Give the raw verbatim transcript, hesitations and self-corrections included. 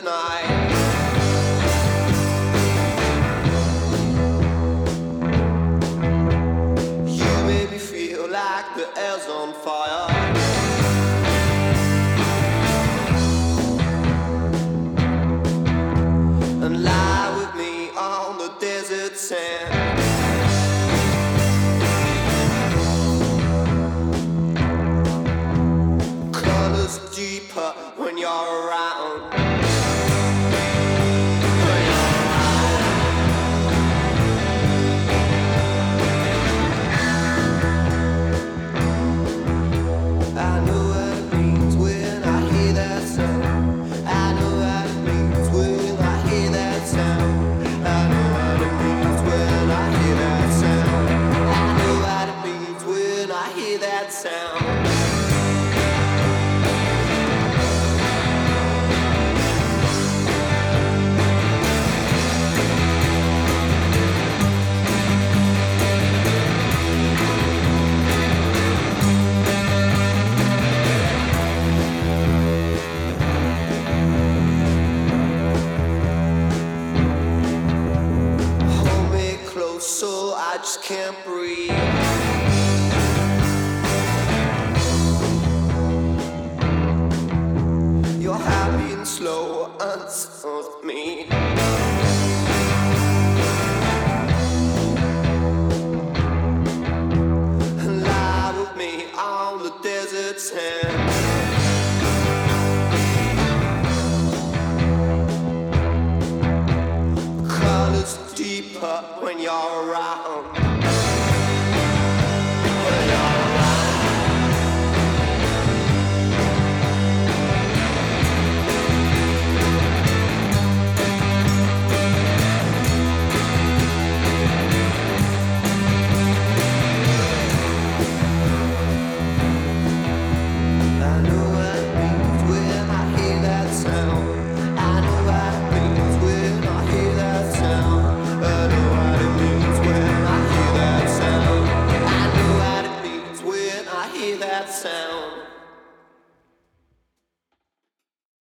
desert night. You made me feel like the air's on fire. And lie with me on the desert sand. Colors deeper when you're around. When you're around. I know what it means when I hear that sound. I know what it means when I hear that sound. I know what it means when I hear that sound. I know what it means when I hear that sound. So I just can't breathe. You're happy and slow and so is me. And lie with me on the desert sand.